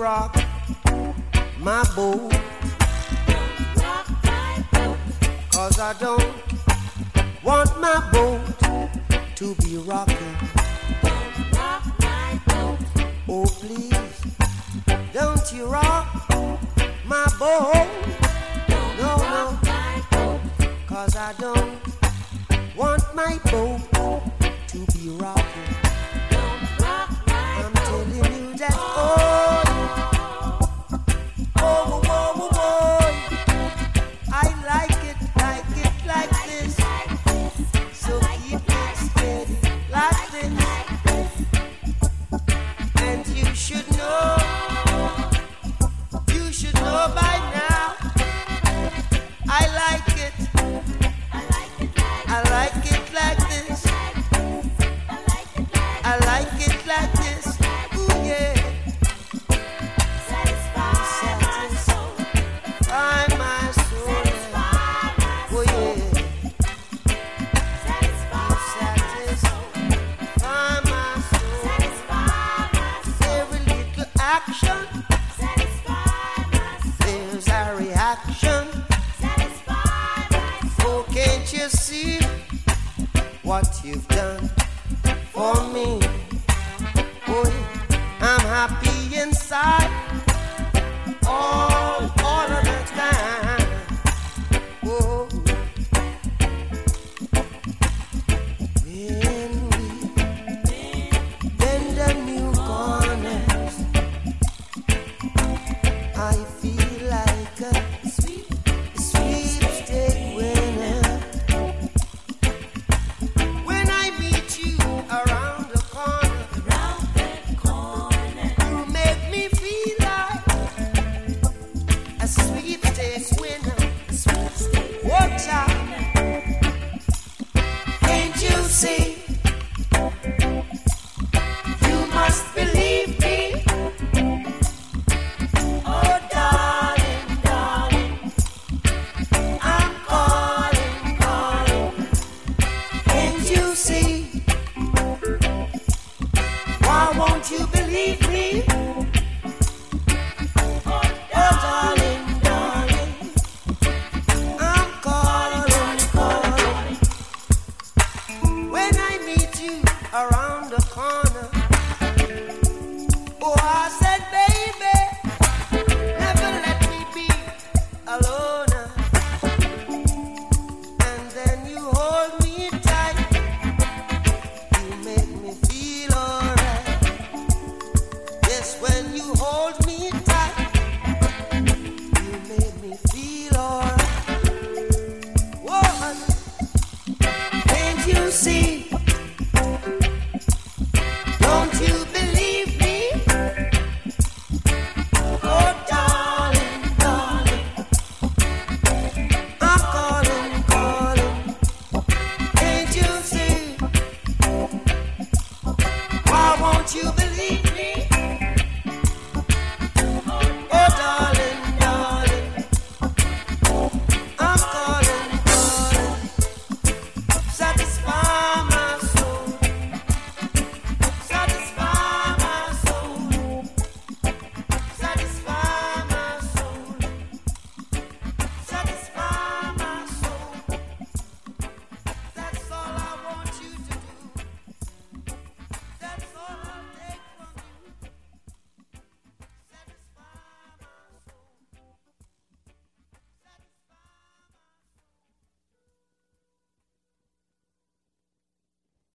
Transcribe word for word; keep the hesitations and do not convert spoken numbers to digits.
rock my boat. Don't rock my boat. Cause I don't want my boat to be rocking. Don't rock my boat. Oh please, don't you rock my boat. Don't No, rock no. my boat. Cause I don't want my boat to be rocking. Don't rock my I'm boat. telling you that, oh, oh, oh, oh, oh, I like it, like it, like this. So keep it steady, like this. And you should know, you should know by now. I like it, I like it like I like it like this. I like it like I like it like this. Ooh yeah. satisfy my soul. Satisfy my soul. Satisfy my Oh soul. yeah. Satisfy my soul. Satisfy my soul. Satisfy my soul. Every little action, Satisfy my soul. there's a reaction. Satisfy my soul. Oh, can't you see what you've done for me? Oh, yeah. I'm happy inside all, all of the time. Oh, when we bend the new corners, I feel like a sweet, sweepstake winner. When I meet you around the corner, Round the corner. you make me feel like a sweepstakes winner. What time? Can't you see? You must believe me. Oh, darling, darling, I'm calling, calling. Can't you see? Why won't you believe me? Oh, darling, darling, I'm calling, calling. When I meet you around the corner, oh, I said, baby, never let me be alone. And then you hold me tight, you make me feel alright. Yes, when you hold me tight, you make me feel alright. Woman, can't you see? Don't you believe me? Oh, darling, darling, I'm calling, calling. Can't you see? Why won't you believe?